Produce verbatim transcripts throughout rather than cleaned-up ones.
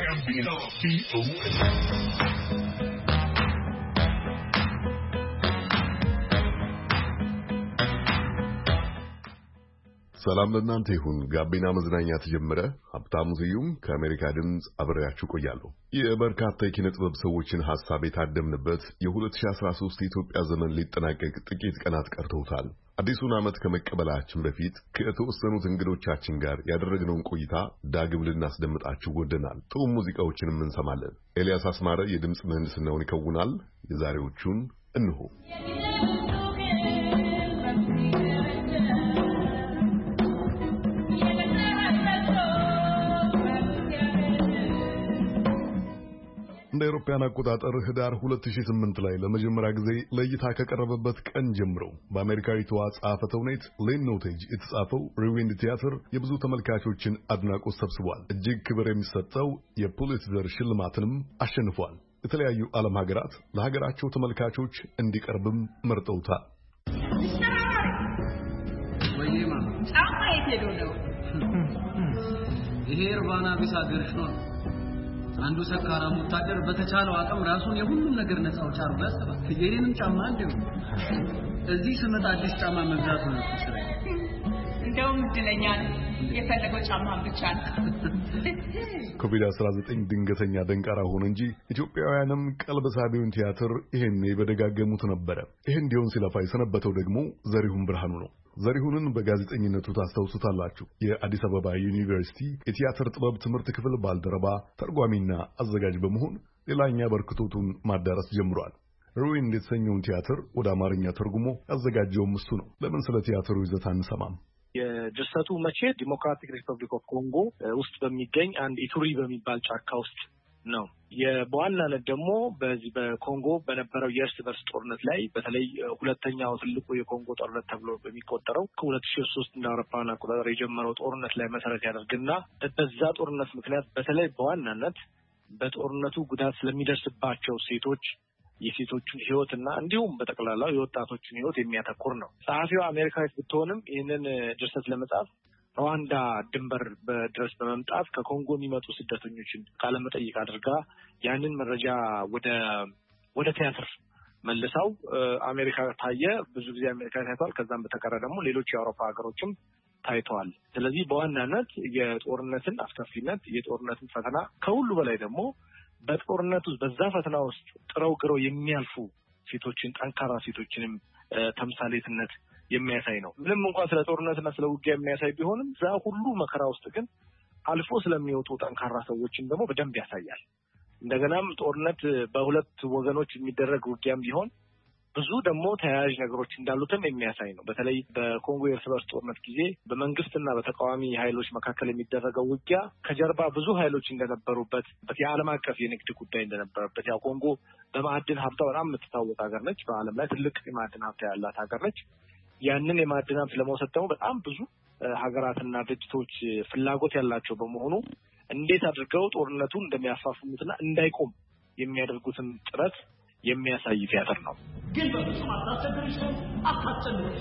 Gambino B O A. ሰላም ለእናንተ ይሁን። ጋቢና መዝናኛ ተጀመረ። ሀብታሙ ስዩም ከአሜሪካ ድምጽ አብሬያችሁ ቆያለሁ። የበርካታ የኪነ ጥበብ ሰዎችን ሐሳብ የታደምንበት የ2013 የኢትዮጵያ ዘመን ሊጠናቀቅ ጥቂት ቀናት ቀርተውታል። አዲሱን ዓመት ከመቀበላችን በፊት ከተወሰኑት እንግዶቻችን ጋር ያደረግነውን ቆይታ ዳግም ልናስደምጣችሁ ወደናል። ጥሩ ሙዚቃዎችንም እንሰማለን። ኤልያስ አስማረ የድምጽ ምህንድስናውን ይከውናል። የዛሬዎቹን እንሆ። እንደ አውሮፓውያን አቆጣጠር ህዳር ሁለት ሺህ ስምንት ላይ ለመጀመሪያ ጊዜ ለእይታ ከቀረበበት ቀን ጀምሮ በአሜሪካዊቷ ጸሐፌ ተውኔት ሌን ኖቴጅ የተጻፈው ሪዊንድ ቲያትር የብዙ ተመልካቾችን አድናቆት ሰብስቧል። እጅግ ክብር የሚሰጠው የፑሊትዘር ሽልማትንም አሸንፏል። የተለያዩ ዓለም ሀገራት ለሀገራቸው ተመልካቾች እንዲቀርብም መርጠውታል። ወይማ ጫማ የት ነው? ይሄ ርባና ቢስ ሀገርሽ ነው። አንዱ ሰካራም ወታደር በተቻለው አቅም ራሱን የሁሉም ነገር ነፃ አውጪ አርጎ ያስባል። የኔንም ጫማ እንደው እዚህ ስመጣ አዲስ ጫማ መግዛት ነው ተሰራይ። እንደውም ድለኛ የፈለገው ጫማ ብቻ ነው። ኮቪድ አስራ ዘጠኝ ድንገተኛ ደንቃራ ሆነ እንጂ ኢትዮጵያውያንም ቀልብ ሳቢውን ቲያትር ይሄኔ በደጋገሙት ነበር። ይሄ እንዲሆን ሲለፋ የሰነበተው ደግሞ ዘሪሁን ብርሃኑ ነው። ዘሪሁንን በጋዜጠኝነቱ ታስታውሱታላችሁ። የአዲስ አበባ ዩኒቨርሲቲ የቲያትር ጥበብ ትምህርት ክፍል ባልደረባ ተርጓሚና አዘጋጅ በመሆን ሌላኛ በርክቶቱን ማዳረስ ጀምሯል። ሪዊንድ የተሰኘውን ቲያትር ወደ አማርኛ ተርጉሞ ያዘጋጀውም እሱ ነው። ለምን ስለ ቲያትሩ ይዘት አንሰማም? የድርሰቱ መቼት ዲሞክራቲክ ሪፐብሊክ ኦፍ ኮንጎ ውስጥ በሚገኝ አንድ ኢቱሪ በሚባል ጫካ ውስጥ ነው። የበዋናነት ደግሞ በዚህ በኮንጎ በነበረው የእርስ በርስ ጦርነት ላይ በተለይ ሁለተኛው ትልቁ የኮንጎ ጦርነት ተብሎ በሚቆጠረው ከሁለት ሺህ ሶስት እንደ አውሮፓውያን አቆጣጠር የጀመረው ጦርነት ላይ መሰረት ያደርግና በዛ ጦርነት ምክንያት በተለይ በዋናነት በጦርነቱ ጉዳት ስለሚደርስባቸው ሴቶች የሴቶችን ህይወትና እንዲሁም በጠቅላላው የወጣቶችን ህይወት የሚያተኩር ነው። ጸሐፊዋ አሜሪካዊት ብትሆንም ይህንን ድርሰት ለመጻፍ ሩዋንዳ ድንበር ድረስ በመምጣት ከኮንጎ የሚመጡ ስደተኞችን ቃለ መጠይቅ አድርጋ ያንን መረጃ ወደ ወደ ቲያትር መልሰው አሜሪካ ታየ። ብዙ ጊዜ አሜሪካ ታይቷል። ከዛም በተቀረ ደግሞ ሌሎች የአውሮፓ ሀገሮችም ታይተዋል። ስለዚህ በዋናነት የጦርነትን አስከፊነት፣ የጦርነትን ፈተና ከሁሉ በላይ ደግሞ በጦርነቱ በዛ ፈተና ውስጥ ጥረው ግረው የሚያልፉ ሴቶችን፣ ጠንካራ ሴቶችንም ተምሳሌትነት የሚያሳይ ነው። ምንም እንኳን ስለ ጦርነትና ስለ ውጊያ የሚያሳይ ቢሆንም ዛ ሁሉ መከራ ውስጥ ግን አልፎ ስለሚወጡ ጠንካራ ሰዎችን ደግሞ በደንብ ያሳያል። እንደገናም ጦርነት በሁለት ወገኖች የሚደረግ ውጊያም ቢሆን ብዙ ደግሞ ተያያዥ ነገሮች እንዳሉትም የሚያሳይ ነው። በተለይ በኮንጎ የእርስ በርስ ጦርነት ጊዜ በመንግስትና በተቃዋሚ ኃይሎች መካከል የሚደረገው ውጊያ ከጀርባ ብዙ ኃይሎች እንደነበሩበት፣ የዓለም አቀፍ የንግድ ጉዳይ እንደነበረበት። ያው ኮንጎ በማዕድን ሀብቷ በጣም የምትታወቅ ሀገር ነች። በዓለም ላይ ትልቅ የማዕድን ሀብት ያላት ሀገር ነች። ያንን የማዕድን ሀብት ለመውሰድ ደግሞ በጣም ብዙ ሀገራትና ድርጅቶች ፍላጎት ያላቸው በመሆኑ እንዴት አድርገው ጦርነቱን እንደሚያፋፍሙትና እንዳይቆም የሚያደርጉትን ጥረት የሚያሳይ ቲያትር ነው። ግን በፍጹም አታስቸግሪሽ ነው አታስቸግሪሽ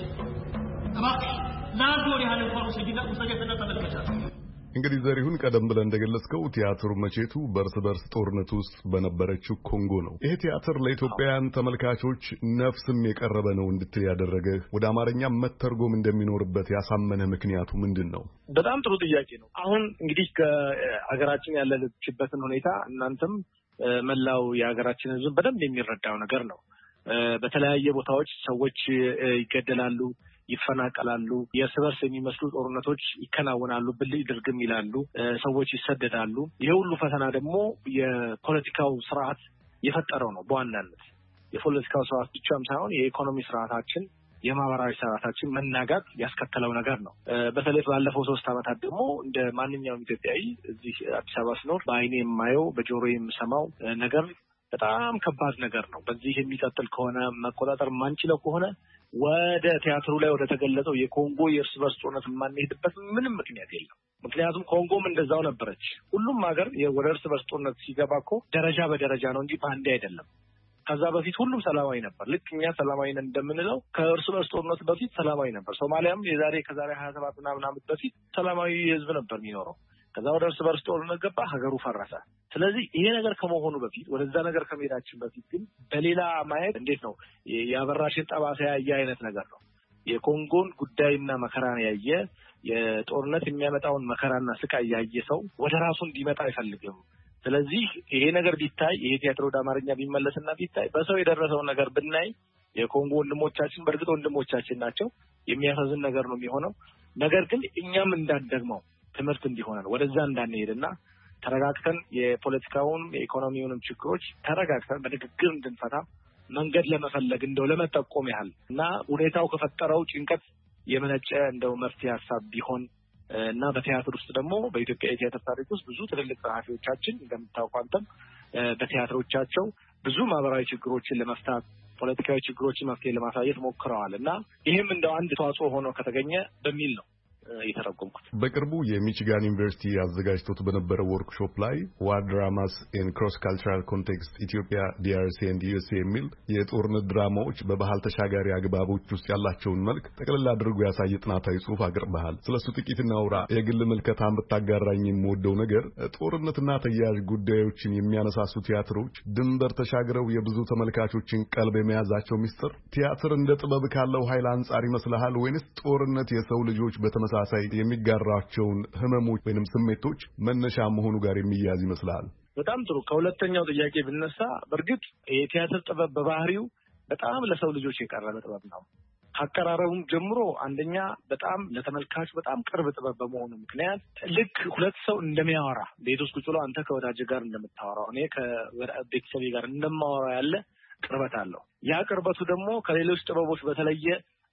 እባክሽ ለአንድ ወር ያህል እንኳን ውሰጂና ውሰጂና ተመልከቻት። እንግዲህ ዘሪሁን ቀደም ብለን እንደገለጽከው ቲያትሩ መቼቱ በእርስ በርስ ጦርነት ውስጥ በነበረችው ኮንጎ ነው። ይሄ ቲያትር ለኢትዮጵያውያን ተመልካቾች ነፍስም የቀረበ ነው እንድትል ያደረገህ፣ ወደ አማርኛ መተርጎም እንደሚኖርበት ያሳመነ ምክንያቱ ምንድን ነው? በጣም ጥሩ ጥያቄ ነው። አሁን እንግዲህ ከሀገራችን ያለችበትን ሁኔታ እናንተም መላው የሀገራችን ሕዝብ በደንብ የሚረዳው ነገር ነው። በተለያየ ቦታዎች ሰዎች ይገደላሉ፣ ይፈናቀላሉ፣ የእርስ በርስ የሚመስሉ ጦርነቶች ይከናወናሉ፣ ብልጭ ድርግም ይላሉ፣ ሰዎች ይሰደዳሉ። ይሄ ሁሉ ፈተና ደግሞ የፖለቲካው ስርዓት የፈጠረው ነው። በዋናነት የፖለቲካው ስርዓት ብቻም ሳይሆን የኢኮኖሚ ስርዓታችን፣ የማህበራዊ ስርዓታችን መናጋት ያስከተለው ነገር ነው። በተለይ ባለፈው ሶስት ዓመታት ደግሞ እንደ ማንኛውም ኢትዮጵያዊ እዚህ አዲስ አበባ ስኖር በአይኔ የማየው በጆሮዬ የምሰማው ነገር በጣም ከባድ ነገር ነው። በዚህ የሚቀጥል ከሆነ መቆጣጠር ማንችለው ከሆነ ወደ ቲያትሩ ላይ ወደ ተገለጸው የኮንጎ የእርስ በርስ ጦርነት የማንሄድበት ምንም ምክንያት የለም። ምክንያቱም ኮንጎም እንደዛው ነበረች። ሁሉም ሀገር ወደ እርስ በርስ ጦርነት ሲገባ እኮ ደረጃ በደረጃ ነው እንጂ በአንዴ አይደለም። ከዛ በፊት ሁሉም ሰላማዊ ነበር። ልክ እኛ ሰላማዊ ነን እንደምንለው ከእርስ በርስ ጦርነት በፊት ሰላማዊ ነበር። ሶማሊያም የዛሬ ከዛሬ ሀያ ሰባት ምናምን ዓመት በፊት ሰላማዊ ህዝብ ነበር የሚኖረው። ከዛ ወደ እርስ በርስ ጦርነት ገባ፣ ሀገሩ ፈረሰ። ስለዚህ ይሄ ነገር ከመሆኑ በፊት ወደዛ ነገር ከመሄዳችን በፊት ግን በሌላ ማየት እንዴት ነው የአበራሽን ጠባሳ ያየ አይነት ነገር ነው። የኮንጎን ጉዳይና መከራን ያየ የጦርነት የሚያመጣውን መከራና ስቃይ ያየ ሰው ወደ ራሱ እንዲመጣ አይፈልግም። ስለዚህ ይሄ ነገር ቢታይ ይሄ ቲያትር ወደ አማርኛ ቢመለስና ቢታይ በሰው የደረሰውን ነገር ብናይ የኮንጎ ወንድሞቻችን በእርግጥ ወንድሞቻችን ናቸው። የሚያሳዝን ነገር ነው የሚሆነው። ነገር ግን እኛም እንዳንደግመው ትምህርት እንዲሆነን ወደዛ እንዳንሄድና ተረጋግተን የፖለቲካውን የኢኮኖሚውንም ችግሮች ተረጋግተን በንግግር እንድንፈታ መንገድ ለመፈለግ እንደው ለመጠቆም ያህል እና ሁኔታው ከፈጠረው ጭንቀት የመነጨ እንደው መፍትሄ ሀሳብ ቢሆን እና በቲያትር ውስጥ ደግሞ በኢትዮጵያ የቲያትር ታሪክ ውስጥ ብዙ ትልልቅ ጸሐፊዎቻችን እንደምታውቁ አንተም በቲያትሮቻቸው ብዙ ማህበራዊ ችግሮችን ለመፍታት ፖለቲካዊ ችግሮችን መፍትሄ ለማሳየት ሞክረዋል እና ይህም እንደው አንድ ተዋጽኦ ሆኖ ከተገኘ በሚል ነው የተረጎምኩት። በቅርቡ የሚቺጋን ዩኒቨርሲቲ አዘጋጅቶት በነበረው ወርክሾፕ ላይ ዋር ድራማስ ኢን ክሮስ ካልቸራል ኮንቴክስት ኢትዮጵያ ዲአርሲ ኤንድ ዩኤስኤ የሚል የጦርነት ድራማዎች በባህል ተሻጋሪ አግባቦች ውስጥ ያላቸውን መልክ ጠቅልላ አድርጎ ያሳየ ጥናታዊ ጽሑፍ አቅርበሃል። ስለሱ ጥቂት እናውራ። የግል ምልከታን ብታጋራኝ የምወደው ነገር ጦርነትና ተያያዥ ጉዳዮችን የሚያነሳሱ ቲያትሮች ድንበር ተሻግረው የብዙ ተመልካቾችን ቀልብ የመያዛቸው ሚስጥር ቲያትር እንደ ጥበብ ካለው ኃይል አንጻር ይመስልሃል ወይንስ ጦርነት የሰው ልጆች በተመ ሳሳይ የሚጋራቸውን ህመሞች ወይንም ስሜቶች መነሻ መሆኑ ጋር የሚያዝ ይመስላል? በጣም ጥሩ። ከሁለተኛው ጥያቄ ብነሳ በእርግጥ የቲያትር ጥበብ በባህሪው በጣም ለሰው ልጆች የቀረበ ጥበብ ነው። አቀራረቡም ጀምሮ አንደኛ በጣም ለተመልካቹ በጣም ቅርብ ጥበብ በመሆኑ ምክንያት ልክ ሁለት ሰው እንደሚያወራ ቤት ውስጥ ቁጭ ብሎ አንተ ከወዳጅ ጋር እንደምታወራው እኔ ከቤተሰቤ ጋር እንደማወራ ያለ ቅርበት አለው። ያ ቅርበቱ ደግሞ ከሌሎች ጥበቦች በተለየ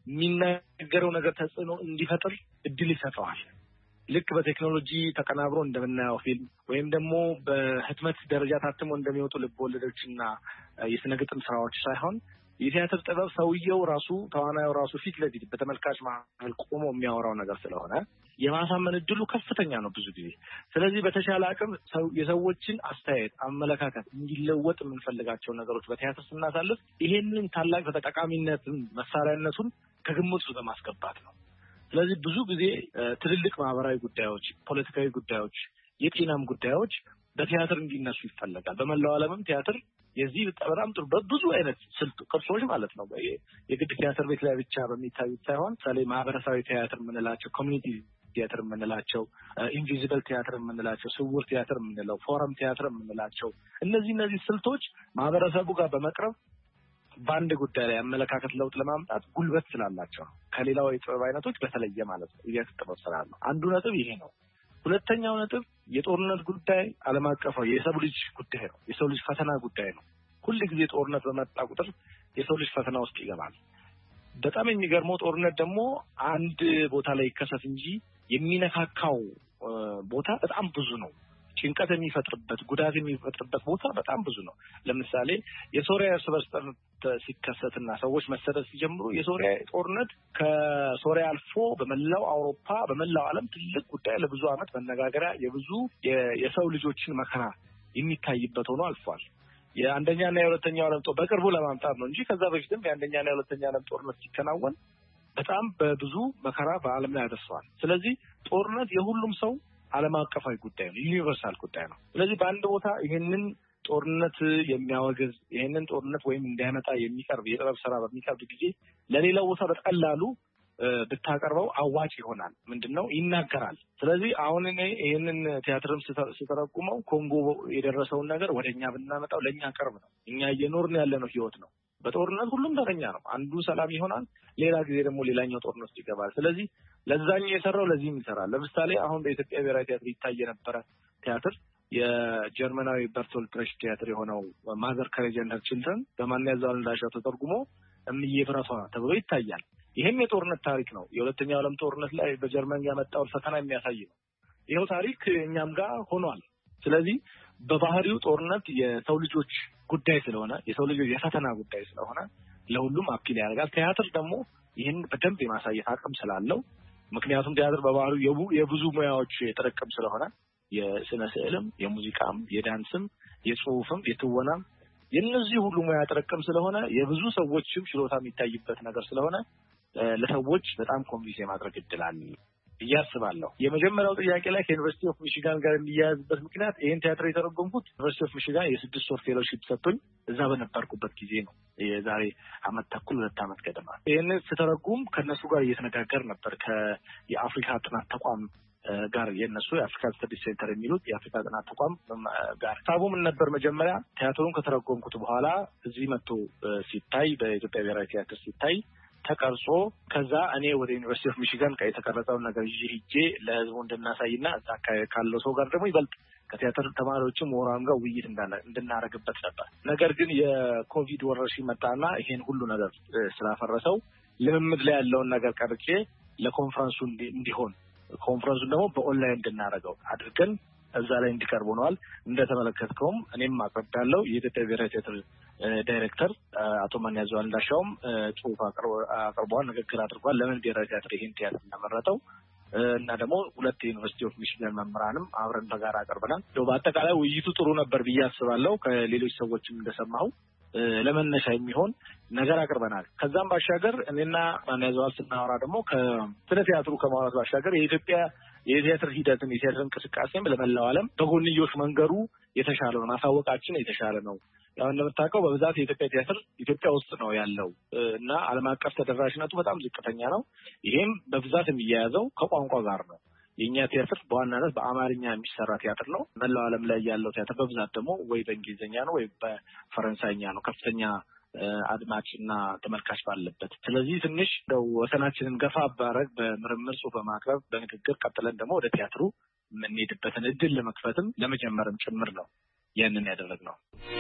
የሚናገረው ነገር ተጽዕኖ እንዲፈጥር እድል ይሰጠዋል። ልክ በቴክኖሎጂ ተቀናብሮ እንደምናየው ፊልም ወይም ደግሞ በህትመት ደረጃ ታትሞ እንደሚወጡ ልብወለዶችና የስነ ግጥም ስራዎች ሳይሆን የቲያትር ጥበብ ሰውየው ራሱ ተዋናዩ ራሱ ፊት ለፊት በተመልካች መሀል ቆሞ የሚያወራው ነገር ስለሆነ የማሳመን እድሉ ከፍተኛ ነው ብዙ ጊዜ። ስለዚህ በተሻለ አቅም የሰዎችን አስተያየት፣ አመለካከት እንዲለወጥ የምንፈልጋቸው ነገሮች በቲያትር ስናሳልፍ ይሄንን ታላቅ ተጠቃሚነትን መሳሪያነቱን ከግምት ውስጥ በማስገባት ነው። ስለዚህ ብዙ ጊዜ ትልልቅ ማህበራዊ ጉዳዮች፣ ፖለቲካዊ ጉዳዮች፣ የጤናም ጉዳዮች በቲያትር እንዲነሱ ይፈለጋል። በመላው ዓለምም ቲያትር የዚህ በጣም ጥሩ በብዙ አይነት ስልት ቅርሶች ማለት ነው የግድ ቲያትር ቤት ላይ ብቻ በሚታዩት ሳይሆን ለምሳሌ ማህበረሰባዊ ቲያትር የምንላቸው፣ ኮሚኒቲ ቲያትር የምንላቸው፣ ኢንቪዚብል ቲያትር የምንላቸው፣ ስውር ቲያትር የምንለው፣ ፎረም ቲያትር የምንላቸው እነዚህ እነዚህ ስልቶች ማህበረሰቡ ጋር በመቅረብ በአንድ ጉዳይ ላይ አመለካከት ለውጥ ለማምጣት ጉልበት ስላላቸው ከሌላው የጥበብ አይነቶች በተለየ ማለት ነው እያስተጠበብ ስላሉ አንዱ ነጥብ ይሄ ነው። ሁለተኛው ነጥብ የጦርነት ጉዳይ ዓለም አቀፋዊ የሰው ልጅ ጉዳይ ነው። የሰው ልጅ ፈተና ጉዳይ ነው። ሁሉ ጊዜ ጦርነት በመጣ ቁጥር የሰው ልጅ ፈተና ውስጥ ይገባል። በጣም የሚገርመው ጦርነት ደግሞ አንድ ቦታ ላይ ይከሰት እንጂ የሚነካካው ቦታ በጣም ብዙ ነው። ጭንቀት የሚፈጥርበት ጉዳት የሚፈጥርበት ቦታ በጣም ብዙ ነው። ለምሳሌ የሶሪያ እርስ በርስ ጦርነት ሲከሰትና ሰዎች መሰደድ ሲጀምሩ የሶሪያ ጦርነት ከሶሪያ አልፎ በመላው አውሮፓ በመላው ዓለም ትልቅ ጉዳይ ለብዙ ዓመት መነጋገሪያ የብዙ የሰው ልጆችን መከራ የሚታይበት ሆኖ አልፏል። የአንደኛና የሁለተኛው ዓለም ጦር በቅርቡ ለማምጣት ነው እንጂ ከዛ በፊትም የአንደኛና የሁለተኛ ዓለም ጦርነት ሲከናወን በጣም በብዙ መከራ በዓለም ላይ ያደርሰዋል። ስለዚህ ጦርነት የሁሉም ሰው ዓለም አቀፋዊ ጉዳይ ነው፣ ዩኒቨርሳል ጉዳይ ነው። ስለዚህ በአንድ ቦታ ይሄንን ጦርነት የሚያወግዝ ይሄንን ጦርነት ወይም እንዲያመጣ የሚቀርብ የጥበብ ስራ በሚቀርብ ጊዜ ለሌላው ቦታ በቀላሉ ብታቀርበው አዋጭ ይሆናል። ምንድነው ይናገራል። ስለዚህ አሁን እኔ ይሄንን ቲያትርም ስተረጉመው ኮንጎ የደረሰውን ነገር ወደኛ ብናመጣው ለኛ ቅርብ ነው። እኛ እየኖርን ያለነው ህይወት ነው። በጦርነት ሁሉም ተረኛ ነው። አንዱ ሰላም ይሆናል፣ ሌላ ጊዜ ደግሞ ሌላኛው ጦርነት ይገባል። ስለዚህ ለዛኛው የሰራው ለዚህም ይሰራል። ለምሳሌ አሁን በኢትዮጵያ ብሔራዊ ቲያትር ይታይ የነበረ ቲያትር የጀርመናዊ በርቶልት ብሬክት ቲያትር የሆነው ማዘር ከሬጅ ኤንድ ሄር ቺልድረን በማን ያዘዋል እንዳሻው ተተርጉሞ እምዬ ብረቷ ተብሎ ይታያል። ይሄም የጦርነት ታሪክ ነው። የሁለተኛው ዓለም ጦርነት ላይ በጀርመን ያመጣውን ፈተና የሚያሳይ ነው። ይሄው ታሪክ እኛም ጋር ሆኗል። ስለዚህ በባህሪው ጦርነት የሰው ልጆች ጉዳይ ስለሆነ የሰው ልጆች የፈተና ጉዳይ ስለሆነ ለሁሉም አፒል ያደርጋል። ቲያትር ደግሞ ይህን በደንብ የማሳየት አቅም ስላለው ምክንያቱም ቲያትር በባህሪው የብዙ ሙያዎች ጥርቅም ስለሆነ የስነ ስዕልም፣ የሙዚቃም፣ የዳንስም፣ የጽሁፍም፣ የትወናም የነዚህ ሁሉ ሙያ ጥርቅም ስለሆነ የብዙ ሰዎችም ችሎታ የሚታይበት ነገር ስለሆነ ለሰዎች በጣም ኮንቪንስ የማድረግ እድል አለ። ያስባለሁ። የመጀመሪያው ጥያቄ ላይ ከዩኒቨርሲቲ ኦፍ ሚሺጋን ጋር የሚያያዝበት ምክንያት ይሄን ቲያትር የተረጎምኩት ዩኒቨርሲቲ ኦፍ ሚሺጋን የስድስት ወር ፌሎሺፕ ሰጥቶኝ እዛ በነበርኩበት ጊዜ ነው። የዛሬ አመት ተኩል ሁለት አመት ገደማ ይሄን ስተረጉም ከነሱ ጋር እየተነጋገር ነበር ከየአፍሪካ ጥናት ተቋም ጋር የነሱ የአፍሪካ ስተዲስ ሴንተር የሚሉት የአፍሪካ ጥናት ተቋም ጋር ታቡ ምን ነበር መጀመሪያ ቲያትሩን ከተረጎምኩት በኋላ እዚህ መጥቶ ሲታይ በኢትዮጵያ ብሔራዊ ቲያትር ሲታይ ተቀርጾ ከዛ እኔ ወደ ዩኒቨርሲቲ ኦፍ ሚሺጋን ከ የተቀረጸውን ነገር ይዤ ሄጄ ለህዝቡ እንድናሳይና እዛ ካለው ሰው ጋር ደግሞ ይበልጥ ከቲያትር ተማሪዎችም ወራም ጋር ውይይት እንድናረግበት ነበር። ነገር ግን የኮቪድ ወረርሽኝ መጣና ይሄን ሁሉ ነገር ስላፈረሰው ልምምድ ላይ ያለውን ነገር ቀርጬ ለኮንፈረንሱ እንዲሆን ኮንፈረንሱን ደግሞ በኦንላይን እንድናረገው አድርገን እዛ ላይ እንዲቀርብ ሆኗል። እንደተመለከትከውም እኔም አቀርዳለሁ የኢትዮጵያ ብሔራዊ ቲያትር ዳይሬክተር አቶ ማንያዘዋል እንዳሻውም ጽሁፍ አቅርቧል፣ ንግግር አድርጓል። ለምን ብሔራዊ ቲያትር ይሄን ቲያትር እንደመረጠው እና ደግሞ ሁለት ዩኒቨርሲቲ ኦፍ ሚሺጋን መምህራንም አብረን በጋራ አቀርበናል። በአጠቃላይ ውይይቱ ጥሩ ነበር ብዬ አስባለሁ። ከሌሎች ሰዎችም እንደሰማሁ ለመነሻ የሚሆን ነገር አቅርበናል። ከዛም ባሻገር እኔና ማንያዘዋል ስናወራ ደግሞ ከስለ ቲያትሩ ከማውራት ባሻገር የኢትዮጵያ የቲያትር ሂደትን የቲያትር እንቅስቃሴም ለመላው ዓለም በጎንዮሽ መንገዱ የተሻለ ነው፣ ማሳወቃችን የተሻለ ነው። ያው እንደምታውቀው በብዛት የኢትዮጵያ ቲያትር ኢትዮጵያ ውስጥ ነው ያለው እና ዓለም አቀፍ ተደራሽነቱ በጣም ዝቅተኛ ነው። ይሄም በብዛት የሚያያዘው ከቋንቋ ጋር ነው። የኛ ቲያትር በዋናነት በአማርኛ የሚሰራ ቲያትር ነው። መላው ዓለም ላይ ያለው ቲያትር በብዛት ደግሞ ወይ በእንግሊዝኛ ነው ወይ በፈረንሳይኛ ነው፣ ከፍተኛ አድማጭና ተመልካች ባለበት። ስለዚህ ትንሽ ነው ወሰናችንን ገፋ ባረግ በምርምር ጽሁፍ በማቅረብ በንግግር ቀጥለን ደግሞ ወደ ቲያትሩ የምንሄድበትን እድል ለመክፈትም ለመጀመርም ጭምር ነው ያንን ያደረግነው።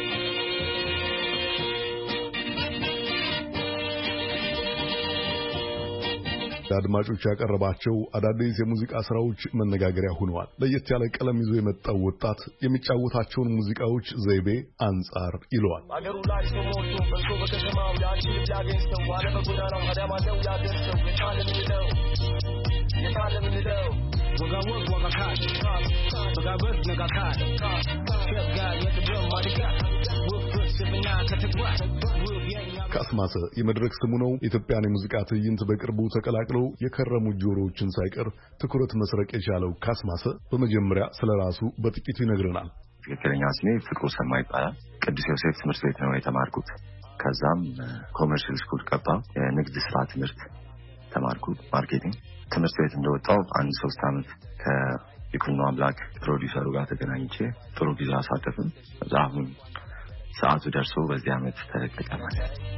አድማጮች ያቀረባቸው አዳዲስ የሙዚቃ ስራዎች መነጋገሪያ ሆነዋል። ለየት ያለ ቀለም ይዞ የመጣው ወጣት የሚጫወታቸውን ሙዚቃዎች ዘይቤ አንጻር ይለዋል። አገሩ ላይ ሶሞቱ በሶ በከተማው ያቺ ያገኝ ሰው ዋለ በጎዳናው አዳማ ነው ያገኘው የታለም ነው የታለም ነው ወጋወር ወጋካት ወጋበር ነጋካት ሸጋ የትብረው ማድጋ ወፍስብና ከተግባ ካስማሰ የመድረክ ስሙ ነው። ኢትዮጵያን የሙዚቃ ትዕይንት በቅርቡ ተቀላቅለው የከረሙ ጆሮዎችን ሳይቀር ትኩረት መስረቅ የቻለው ካስማሰ በመጀመሪያ ስለራሱ በጥቂቱ ይነግረናል። ትክክለኛ ስሜ ፍቅሩ ሰማ ይባላል። ቅዱስ ዮሴፍ ትምህርት ቤት ነው የተማርኩት። ከዛም ኮመርሻል ስኩል ገባሁ። የንግድ ስራ ትምህርት ተማርኩ፣ ማርኬቲንግ። ትምህርት ቤት እንደወጣሁ አንድ ሶስት አመት ከይኩኖ አምላክ ፕሮዲውሰሩ ጋር ተገናኝቼ ጥሩ ጊዜ አሳለፍን። ከዛ አሁን ሰዓቱ ደርሶ በዚህ አመት ተለቀቀ ማለት ነው።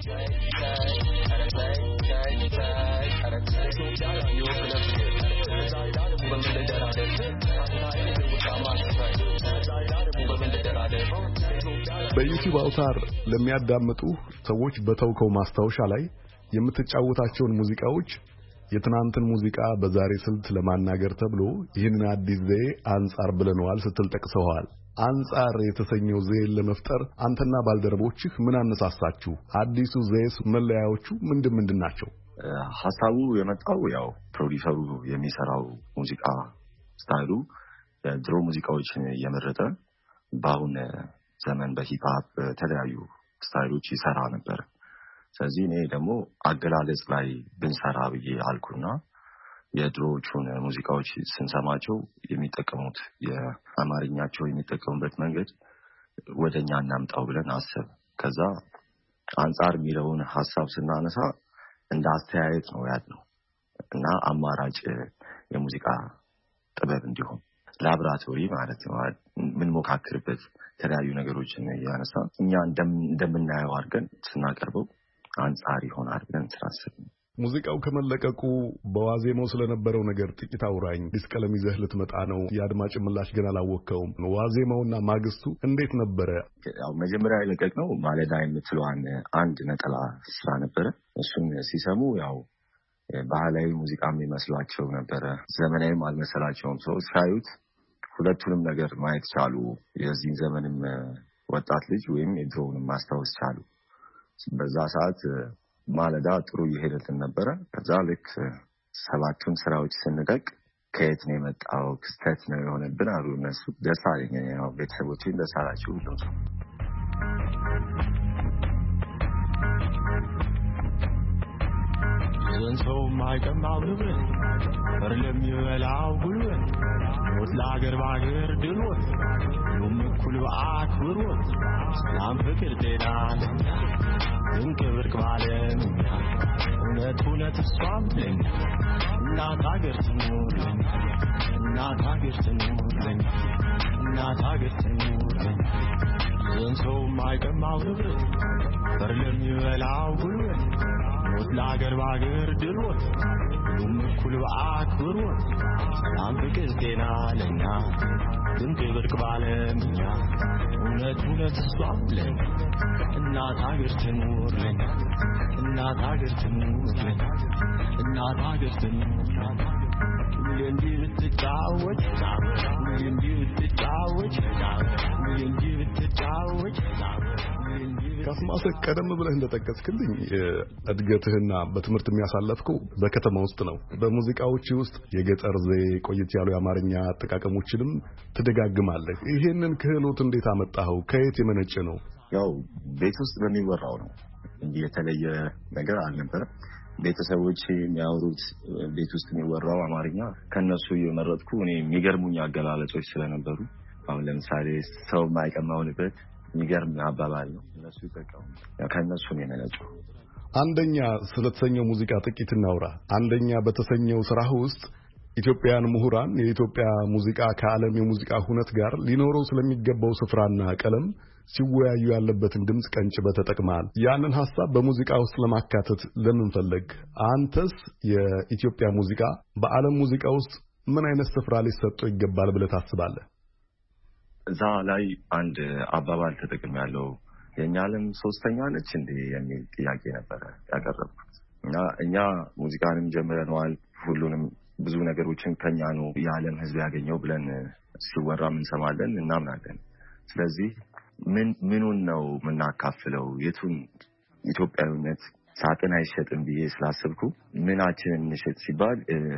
በዩቲዩብ አውታር ለሚያዳምጡ ሰዎች በተውከው ማስታወሻ ላይ የምትጫወታቸውን ሙዚቃዎች የትናንትን ሙዚቃ በዛሬ ስልት ለማናገር ተብሎ ይህንን አዲስ ዘዬ አንጻር ብለነዋል ስትል ጠቅሰዋል። አንጻር የተሰኘው ዘዬን ለመፍጠር አንተና ባልደረቦችህ ምን አነሳሳችሁ? አዲሱ ዘዬስ መለያዎቹ ምንድን ምንድን ናቸው? ሐሳቡ የመጣው ያው ፕሮዲውሰሩ የሚሰራው ሙዚቃ ስታይሉ ድሮ ሙዚቃዎችን እየመረጠ በአሁን ዘመን በሂፕሆፕ የተለያዩ ስታይሎች ይሰራ ነበር። ስለዚህ እኔ ደግሞ አገላለጽ ላይ ብንሰራ ብዬ አልኩና የድሮዎቹን ሙዚቃዎች ስንሰማቸው የሚጠቀሙት የአማርኛቸው የሚጠቀሙበት መንገድ ወደኛ እናምጣው ብለን አሰብ። ከዛ አንጻር የሚለውን ሐሳብ ስናነሳ እንደ አስተያየት ነው ያለው እና አማራጭ የሙዚቃ ጥበብ እንዲሆን ላብራቶሪ ማለት ነው ምን ሞካክርበት የተለያዩ ነገሮችን ያነሳ እኛ እንደምናየው አድርገን ስናቀርበው አንጻር ይሆናል ብለን ስላሰብን። ሙዚቃው ከመለቀቁ በዋዜማው ስለነበረው ነገር ጥቂት አውራኝ። አዲስ ቀለም ይዘህ ልትመጣ ነው፣ የአድማጭ ምላሽ ግን አላወቅከውም። ዋዜማውና ማግስቱ እንዴት ነበረ? ያው መጀመሪያ የለቀቅነው ማለዳ የምትለዋን አንድ ነጠላ ስራ ነበረ። እሱን ሲሰሙ ያው ባህላዊ ሙዚቃም ይመስሏቸው ነበረ፣ ዘመናዊም አልመሰላቸውም። ሰው ሲያዩት ሁለቱንም ነገር ማየት ቻሉ። የዚህን ዘመንም ወጣት ልጅ ወይም የድሮውንም ማስታወስ ቻሉ። በዛ ሰዓት ማለዳ ጥሩ እየሄደልን ነበረ። ከዛ ልክ ሰባቱን ስራዎች ስንለቅ ከየት ነው የመጣው ክስተት ነው የሆነብን አሉ እነሱ። ደስ አለኝ። ያው ቤተሰቦቼን ደስ አላቸው ሁሉም ሰው። ዘንሰው ማይቀማው ንብረት ወርለም ይበላው ጉልበት ሞት ለአገር ባገር ድሎት ሁሉም እኩል በአክብሮት ሰላም ፍቅር ጤና ድንቅ ብርቅ ባለም እውነት እውነት እሷም ለኛ እናት አገር ትኑርልን እናት አገር ትኑርልን እናት አገር ትኑርልን ዘንሰው ማይቀማው ንብረት ወርለም ይበላው ጉልበት ሞት ለአገር ባገር ድሎት ሁሉም እኩል በአክብሮት ሰላም ፍቅር ጤና ለኛ ድንቅ ብርቅ ባለምኛ እውነት እውነት እሷም ለኛ እናት አገር ትኑርልን እናት አገር ትኑርልን እናት አገር ትኑርልን እንዲህ ብትጫወት እንዲህ ብትጫወት እንዲህ ብትጫወት ካስማሰ ቀደም ብለህ እንደጠቀስክልኝ እድገትህና በትምህርት የሚያሳለፍከው በከተማ ውስጥ ነው። በሙዚቃዎች ውስጥ የገጠር ዘዬ ቆየት ያሉ የአማርኛ አጠቃቀሞችንም ትደጋግማለህ። ይሄንን ክህሎት እንዴት አመጣኸው? ከየት የመነጨ ነው? ያው ቤት ውስጥ በሚወራው ነው እንጂ የተለየ ነገር አልነበረም። ቤተሰቦች የሚያወሩት ቤት ውስጥ የሚወራው አማርኛ ከነሱ እየመረጥኩ እኔ የሚገርሙኝ አገላለጾች ስለነበሩ አሁን ለምሳሌ ሰው ማይቀማው ንብረት የሚገርም አባባል ነው። እነሱ ይጠቀሙ ከነሱ ነው የመነጨው። አንደኛ ስለተሰኘው ሙዚቃ ጥቂት እናውራ። አንደኛ በተሰኘው ስራህ ውስጥ ኢትዮጵያውያን ምሁራን የኢትዮጵያ ሙዚቃ ከዓለም የሙዚቃ ሁነት ጋር ሊኖረው ስለሚገባው ስፍራና ቀለም ሲወያዩ ያለበትን ድምጽ ቀንጭበህ ተጠቅመሃል። ያንን ሐሳብ በሙዚቃ ውስጥ ለማካተት ለምን ፈለግ? አንተስ የኢትዮጵያ ሙዚቃ በዓለም ሙዚቃ ውስጥ ምን አይነት ስፍራ ሊሰጠው ይገባል ብለህ ታስባለህ? እዛ ላይ አንድ አባባል ተጠቅሜያለሁ። የኛ ዓለም ሶስተኛ ነች እንዴ የሚል ጥያቄ ነበረ ያቀረብኩት። እና እኛ ሙዚቃንም ጀምረናል፣ ሁሉንም ብዙ ነገሮችን ከኛ ነው የዓለም ሕዝብ ያገኘው ብለን ሲወራም እንሰማለን እናምናለን። ስለዚህ ምን ምኑን ነው የምናካፍለው? የቱን ኢትዮጵያዊነት ሳጥን አይሸጥም ብዬ ስላሰብኩ ምናችንን እንሸጥ ሲባል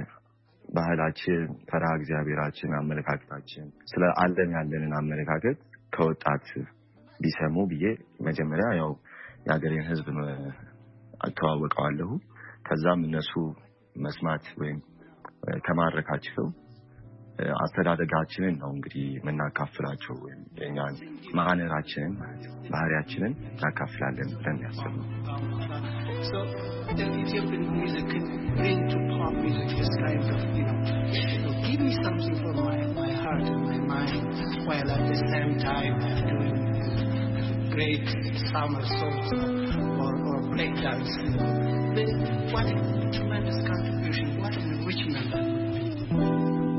ባህላችን፣ ፈሪሃ እግዚአብሔራችን፣ አመለካከታችን ስለ ዓለም ያለንን አመለካከት ከወጣት ቢሰሙ ብዬ መጀመሪያ ያው የሀገሬን ሕዝብ አስተዋወቀዋለሁ። ከዛም እነሱ መስማት ወይም ከማረካቸው አስተዳደጋችንን ነው እንግዲህ የምናካፍላቸው ወይም የኛን ማንነታችንን ባህሪያችንን እናካፍላለን ብለን ያሰብነው። So the Ethiopian music can bring to pop music this kind of, you know, you know give me something for my, my heart and my mind, while at the same time doing great summer songs or, or break dance. Then what a tremendous contribution, what an enrichment that would be.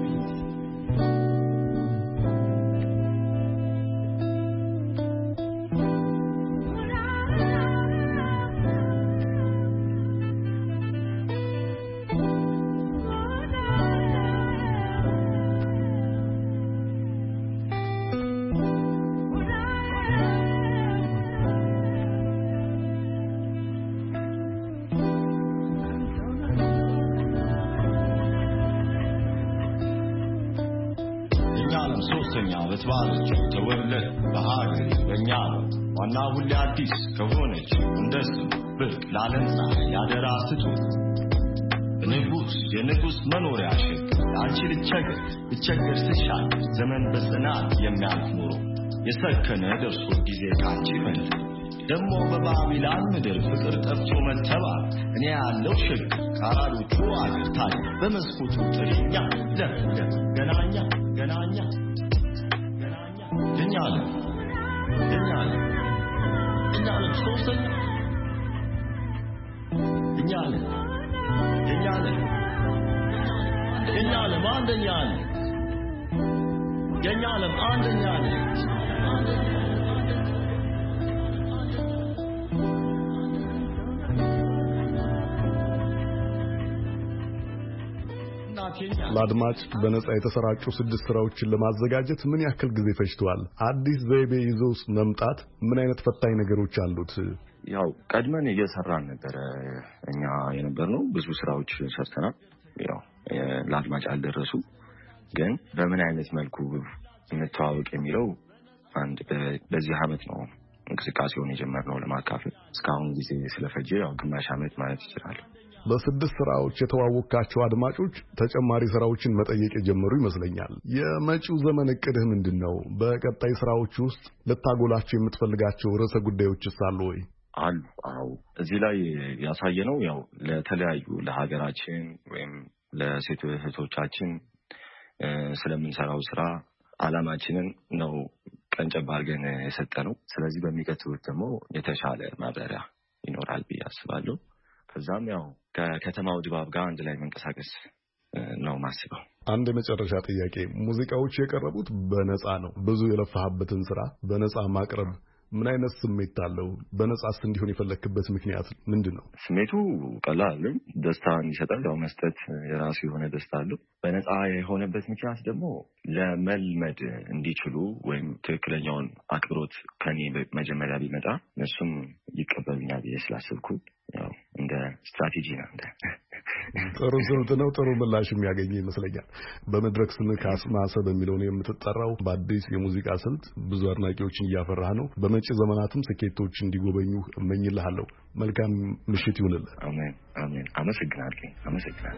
በትባለች ተወለደ በሀገር በእኛ ዋና ሁሌ አዲስ ከሆነች እንደስ ብቅ ላለንሳ ያደራ ስጡት ንጉስ የንጉስ መኖሪያ ሸግ አንቺ ልቸገር ልቸገር ስሻል ዘመን በጽናት የሚያልፍ ኑሮ የሰከነ ደርሶ ጊዜ ካንቺ መለስ ደሞ በባቢላን ምድር ፍቅር ጠፍቶ መተባል እኔ ያለው ሸግ ካራዶቹ አገር ታዲያ በመስኮቱ ጥሪኛ ለለም ገናኛ ገናኛ ገኛለ ገኛለ ገኛለ ሶስተኛ ገኛለ ገኛለ ገኛለ አንደኛለ ገኛለ አንደኛለ ለአድማጭ በነጻ የተሰራጩ ስድስት ስራዎችን ለማዘጋጀት ምን ያክል ጊዜ ፈጅቷል? አዲስ ዘይቤ ይዞስ መምጣት ምን አይነት ፈታኝ ነገሮች አሉት? ያው ቀድመን እየሰራን ነበር እኛ የነበርነው ብዙ ስራዎች ሰርተናል። ያው ለአድማጭ አልደረሱ ግን በምን አይነት መልኩ እንተዋወቅ የሚለው አንድ በዚህ አመት ነው እንቅስቃሴውን የጀመርነው ለማካፈል እስካሁን ጊዜ ስለፈጀ ያው ግማሽ አመት ማለት ይችላል። በስድስት ስራዎች የተዋወቅካቸው አድማጮች ተጨማሪ ስራዎችን መጠየቅ የጀመሩ ይመስለኛል። የመጪው ዘመን እቅድህ ምንድነው? በቀጣይ ስራዎች ውስጥ ልታጎላቸው የምትፈልጋቸው ርዕሰ ጉዳዮችስ አሉ ወይ? አሉ። አዎ፣ እዚህ ላይ ያሳየነው ያው ለተለያዩ ለሀገራችን ወይም ለሴት እህቶቻችን ስለምንሰራው ስራ አላማችንን ነው ቀንጨብ አድርገን የሰጠነው። ስለዚህ በሚቀጥሉት ደግሞ የተሻለ ማብራሪያ ይኖራል ብዬ አስባለሁ። ከዛም ያው ከከተማው ድባብ ጋር አንድ ላይ መንቀሳቀስ ነው ማስበው። አንድ የመጨረሻ ጥያቄ፣ ሙዚቃዎች የቀረቡት በነፃ ነው። ብዙ የለፋህበትን ስራ በነፃ ማቅረብ ምን አይነት ስሜት አለው? በነፃስ እንዲሆን የፈለክበት ምክንያት ምንድነው? ስሜቱ ቀላል ነው። ደስታን ይሰጣል። ያው መስጠት የራሱ የሆነ ደስታ አለው። በነፃ የሆነበት ምክንያት ደግሞ ለመልመድ እንዲችሉ ወይም ትክክለኛውን አክብሮት ከኔ መጀመሪያ ቢመጣ እነሱም ይቀበሉኛል ብዬ ስላሰብኩ ያው እንደ ስትራቴጂ ነው። እንደ ጥሩ ስልት ነው። ጥሩ ምላሽ የሚያገኝ ይመስለኛል። በመድረክ ስምህ ካስማሰ በሚለው ነው የምትጠራው። በአዲስ የሙዚቃ ስልት ብዙ አድናቂዎችን እያፈራህ ነው። በመጪ ዘመናትም ስኬቶች እንዲጎበኙ እመኝልሃለሁ። መልካም ምሽት ይሁንልህ። አሜን አሜን። አመሰግናለሁ አመሰግናለሁ።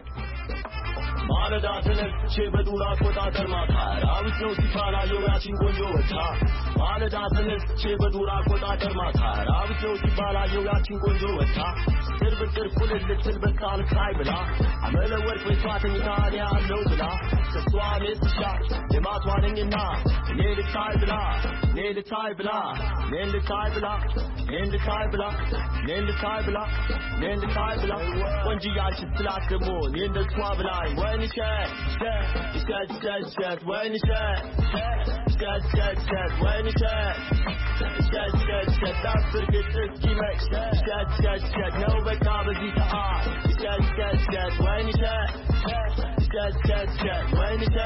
ማለዳ ተነስቼ በዱር አቆጣጠር ማታ ራዊት ነው ሲፋላ የውያችን ቆንጆ ወጣ። ማለዳ ተነስቼ በዱር አቆጣጠር ማታ ራዊት ነው ሲፋላ የውያችን ቆንጆ ወጣ። ትርብትር ኩልል ልትል በቃል ካይ ብላ አመለ ወርቅ ወይቷትን ኢታሊያ አለው ብላ ከሷ ሜትሻ የማቷንኝና እኔ ልታይ ብላ እኔ ልታይ ብላ እኔ ልታይ ብላ እኔ ልታይ ብላ እኔ ልታይ ብላ እኔ ልታይ ብላ ወንጂያች ትላት ደግሞ እኔ እንደሷ ብላኝ ወይንሸ ሸ ሸ ሸ ወይንሸ ሸ ሸ ሸ ወይንሸ ሸ ሸ ሸ ታፍርግጥ እስኪመሽ ሸ ሸ ሸ ነው በቃ በዚህ ሰዓት ሸ ሸ ሸ ወይንሸ ሸ ሸ ሸ ወይንሸ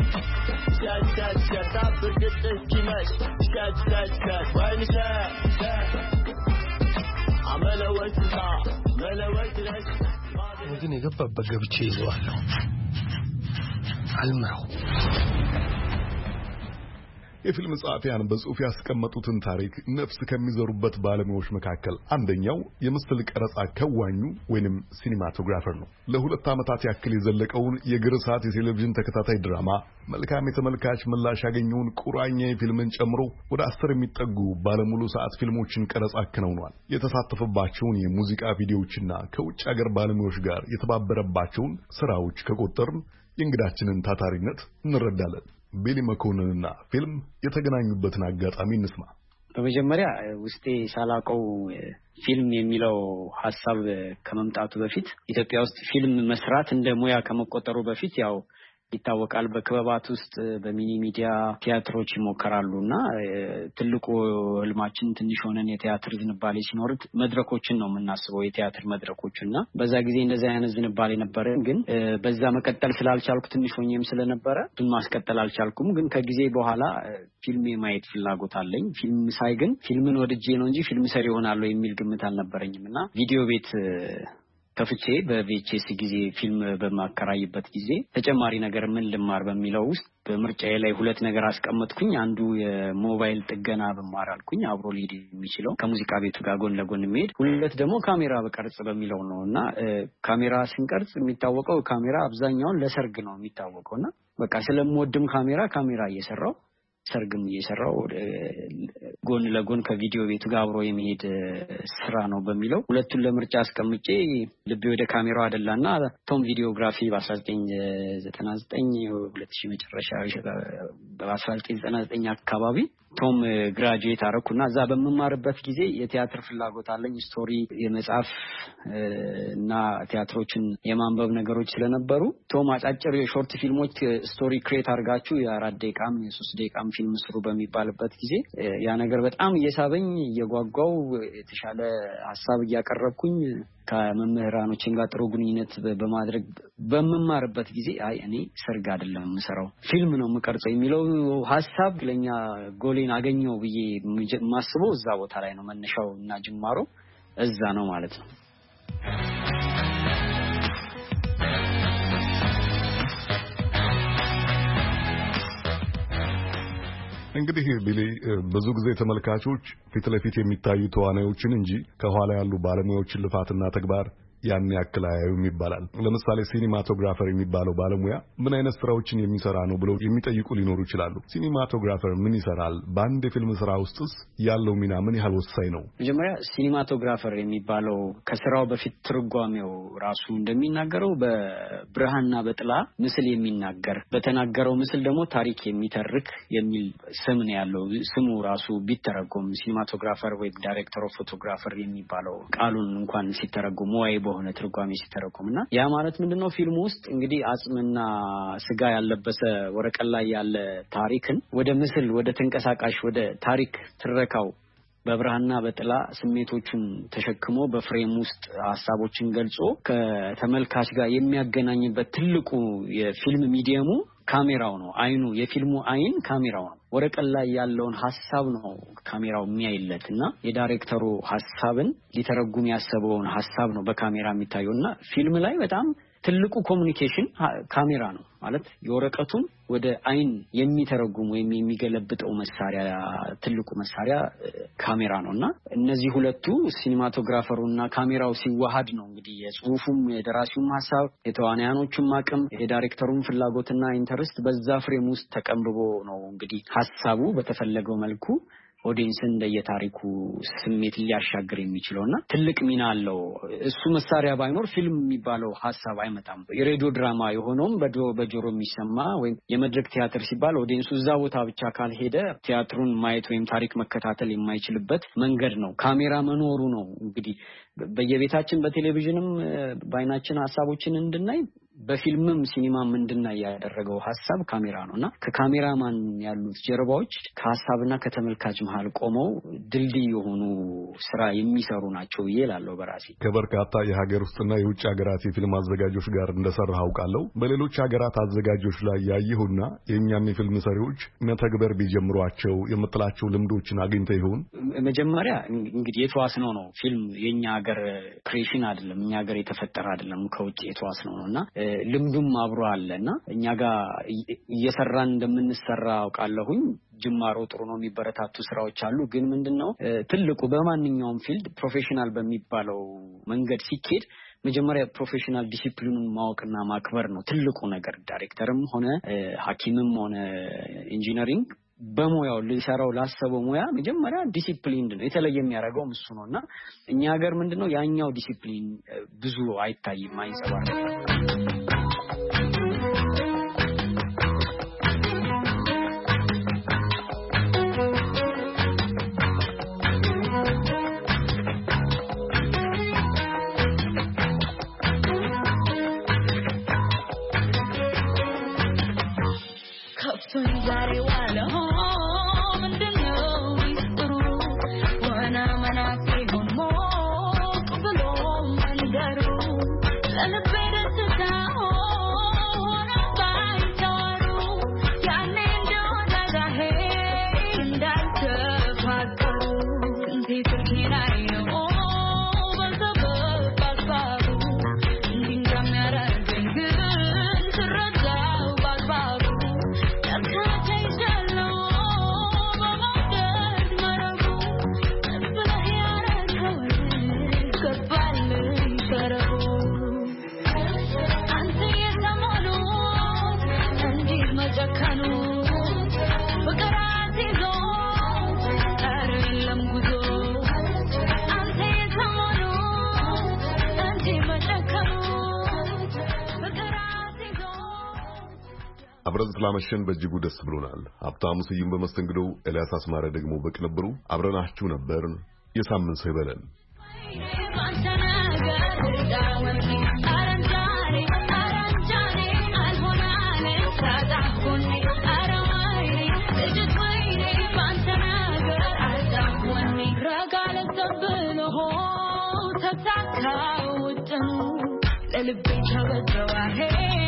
ሸ ሸ ሸ ታፍርግጥ እስኪመሽ ሸ ሸ ሸ ወይንሸ አመለወልታ መለወልትነሽ ግን የገባበት ገብቼ ይዘዋለሁ። አልምራው። የፊልም ጸሐፊያን በጽሑፍ ያስቀመጡትን ታሪክ ነፍስ ከሚዘሩበት ባለሙያዎች መካከል አንደኛው የምስል ቀረጻ ከዋኙ ወይንም ሲኒማቶግራፈር ነው። ለሁለት ዓመታት ያክል የዘለቀውን የግርሳት የቴሌቪዥን ተከታታይ ድራማ መልካም የተመልካች ምላሽ ያገኘውን ቁራኛ የፊልምን ጨምሮ ወደ አስር የሚጠጉ ባለሙሉ ሰዓት ፊልሞችን ቀረጻ አከናውኗል። የተሳተፈባቸውን የሙዚቃ ቪዲዮዎችና ከውጭ ሀገር ባለሙያዎች ጋር የተባበረባቸውን ስራዎች ከቆጠርን የእንግዳችንን ታታሪነት እንረዳለን። ቤሊ መኮንንና ፊልም የተገናኙበትን አጋጣሚ እንስማ። በመጀመሪያ ውስጤ ሳላቀው ፊልም የሚለው ሐሳብ ከመምጣቱ በፊት ኢትዮጵያ ውስጥ ፊልም መስራት እንደ ሙያ ከመቆጠሩ በፊት ያው ይታወቃል። በክበባት ውስጥ በሚኒ ሚዲያ ቲያትሮች ይሞከራሉና ትልቁ ህልማችን ትንሽ ሆነን የቲያትር ዝንባሌ ሲኖር መድረኮችን ነው የምናስበው፣ የቲያትር መድረኮችና በዛ ጊዜ እንደዛ አይነት ዝንባሌ ነበር። ግን በዛ መቀጠል ስላልቻልኩ ትንሽ ሆኜም ስለነበረ እሱን ማስቀጠል አልቻልኩም። ግን ከጊዜ በኋላ ፊልም የማየት ፍላጎት አለኝ። ፊልም ሳይ ግን ፊልምን ወድጄ ነው እንጂ ፊልም ሰሪ ሆናለሁ የሚል ግምት አልነበረኝምና ቪዲዮ ቤት ከፍቼ በቪኤችኤስ ጊዜ ፊልም በማከራይበት ጊዜ ተጨማሪ ነገር ምን ልማር በሚለው ውስጥ በምርጫዬ ላይ ሁለት ነገር አስቀመጥኩኝ። አንዱ የሞባይል ጥገና በማር አልኩኝ፣ አብሮ ሊሄድ የሚችለው ከሙዚቃ ቤቱ ጋር ጎን ለጎን የሚሄድ። ሁለት ደግሞ ካሜራ በቀርጽ በሚለው ነውና ካሜራ ስንቀርጽ የሚታወቀው ካሜራ አብዛኛውን ለሰርግ ነው የሚታወቀውና በቃ ስለምወድም ካሜራ ካሜራ እየሰራው ሰርግም እየሰራው ጎን ለጎን ከቪዲዮ ቤቱ ጋር አብሮ የሚሄድ ስራ ነው በሚለው ሁለቱን ለምርጫ አስቀምጬ ልቤ ወደ ካሜራው አደላና ቶም ቪዲዮግራፊ በ1999 ሁለት ሺህ መጨረሻ በ1999 አካባቢ ቶም ግራጁዌት አረኩና እዛ በመማርበት ጊዜ የቲያትር ፍላጎት አለኝ። ስቶሪ የመጻፍ እና ቲያትሮችን የማንበብ ነገሮች ስለነበሩ ቶም አጫጭር የሾርት ፊልሞች ስቶሪ ክሬት አድርጋችሁ የአራት ደቂቃም የሶስት ደቂቃም ፊልም ስሩ በሚባልበት ጊዜ ያ ነገር በጣም እየሳበኝ እየጓጓው የተሻለ ሐሳብ እያቀረብኩኝ ከመምህራኖችን ጋር ጥሩ ግንኙነት በማድረግ በመማርበት ጊዜ አይ እኔ ሰርግ አይደለም የምሰራው ፊልም ነው የምቀርጸው የሚለው ሐሳብ ለኛ ጎሌን አገኘው ብዬ ማስበው እዛ ቦታ ላይ ነው። መነሻው እና ጅማሮ እዛ ነው ማለት ነው። እንግዲህ ቢሊ ብዙ ጊዜ ተመልካቾች ፊት ለፊት የሚታዩ ተዋናዮችን እንጂ ከኋላ ያሉ ባለሙያዎችን ልፋትና ተግባር ያን ያክል አያዩም ይባላል። ለምሳሌ ሲኒማቶግራፈር የሚባለው ባለሙያ ምን አይነት ስራዎችን የሚሰራ ነው ብለው የሚጠይቁ ሊኖሩ ይችላሉ። ሲኒማቶግራፈር ምን ይሰራል? በአንድ የፊልም ስራ ውስጥስ ያለው ሚና ምን ያህል ወሳኝ ነው? መጀመሪያ ሲኒማቶግራፈር የሚባለው ከስራው በፊት ትርጓሜው ራሱ እንደሚናገረው በብርሃንና በጥላ ምስል የሚናገር በተናገረው ምስል ደግሞ ታሪክ የሚተርክ የሚል ስም ነው ያለው። ስሙ ራሱ ቢተረጎም ሲኒማቶግራፈር ወይ ዳይሬክተር ኦፍ ፎቶግራፈር የሚባለው ቃሉን እንኳን ሲተረጎም ወይ በሆነ ትርጓሜ ሲተረጎምና ያ ማለት ምንድነው? ፊልም ውስጥ እንግዲህ አጽምና ስጋ ያለበሰ ወረቀት ላይ ያለ ታሪክን ወደ ምስል ወደ ተንቀሳቃሽ ወደ ታሪክ ትረካው በብርሃንና በጥላ ስሜቶቹን ተሸክሞ በፍሬም ውስጥ ሐሳቦችን ገልጾ ከተመልካች ጋር የሚያገናኝበት ትልቁ የፊልም ሚዲየሙ ካሜራው ነው። አይኑ የፊልሙ አይን ካሜራው ነው። ወረቀት ላይ ያለውን ሐሳብ ነው ካሜራው የሚያይለትና የዳይሬክተሩ ሐሳብን ሊተረጉም ያሰበውን ሐሳብ ነው በካሜራ የሚታየውና ፊልም ላይ በጣም ትልቁ ኮሙኒኬሽን ካሜራ ነው ማለት የወረቀቱን ወደ አይን የሚተረጉም ወይም የሚገለብጠው መሳሪያ ትልቁ መሳሪያ ካሜራ ነውና እነዚህ ሁለቱ ሲኒማቶግራፈሩና ካሜራው ሲዋሃድ ነው እንግዲህ የጽሁፉም የደራሲውም ሐሳብ የተዋናያኖቹም አቅም የዳይሬክተሩም ፍላጎትና ኢንተረስት በዛ ፍሬም ውስጥ ተቀምብቦ ነው እንግዲህ ሐሳቡ በተፈለገው መልኩ ኦዲየንስን እንደየታሪኩ ስሜት ሊያሻግር የሚችለውና ትልቅ ሚና አለው። እሱ መሳሪያ ባይኖር ፊልም የሚባለው ሐሳብ አይመጣም። የሬዲዮ ድራማ የሆነውም በጆሮ የሚሰማ ወይም የመድረክ ቲያትር ሲባል ኦዲየንሱ እዛ ቦታ ብቻ ካልሄደ ቲያትሩን ማየት ወይም ታሪክ መከታተል የማይችልበት መንገድ ነው ካሜራ መኖሩ ነው። እንግዲህ በየቤታችን በቴሌቪዥንም በአይናችን ሐሳቦችን እንድናይ በፊልምም ሲኒማም እንድናይ ያደረገው ሐሳብ ካሜራ ነውና ከካሜራማን ያሉት ጀርባዎች ከሐሳብና ከተመልካች መሃል ቆመው ድልድይ የሆኑ ስራ የሚሰሩ ናቸው ይላልው በራሴ። ከበርካታ የሀገር ውስጥና የውጭ ሀገራት የፊልም አዘጋጆች ጋር እንደሰራህ አውቃለሁ። በሌሎች ሀገራት አዘጋጆች ላይ ያየሁና የኛም የፊልም ሰሪዎች መተግበር ቢጀምሯቸው የምትላቸው ልምዶችን አግኝተህ ይሆን? መጀመሪያ እንግዲህ የተዋስነው ነው ፊልም የኛ ሀገር ክሬሽን አይደለም፣ እኛ ሀገር የተፈጠረ አይደለም፣ ከውጭ የተዋስነው ነውና ልምዱም አብሮ አለና እኛ ጋር እየሰራን እንደምንሰራ አውቃለሁኝ። ጅማሮ ጥሩ ነው፣ የሚበረታቱ ስራዎች አሉ። ግን ምንድነው ትልቁ በማንኛውም ፊልድ ፕሮፌሽናል በሚባለው መንገድ ሲኬድ መጀመሪያ ፕሮፌሽናል ዲሲፕሊኑን ማወቅና ማክበር ነው ትልቁ ነገር። ዳይሬክተርም ሆነ ሐኪምም ሆነ ኢንጂነሪንግ በሙያው ሊሰራው ላሰበው ሙያ መጀመሪያ ዲሲፕሊን ነው። የተለየ የሚያደርገው እሱ ነውና እኛ ሀገር ምንድነው ያኛው ዲሲፕሊን ብዙ አይታይም፣ አይንጸባረቅም። አብረን ስላመሸን በእጅጉ ደስ ብሎናል። ሀብታሙ ስዩም በመስተንግዶው፣ ኤልያስ አስማረ ደግሞ በቅንብሩ አብረናችሁ ነበር። የሳምንት ሰው ይበለን። Let it be,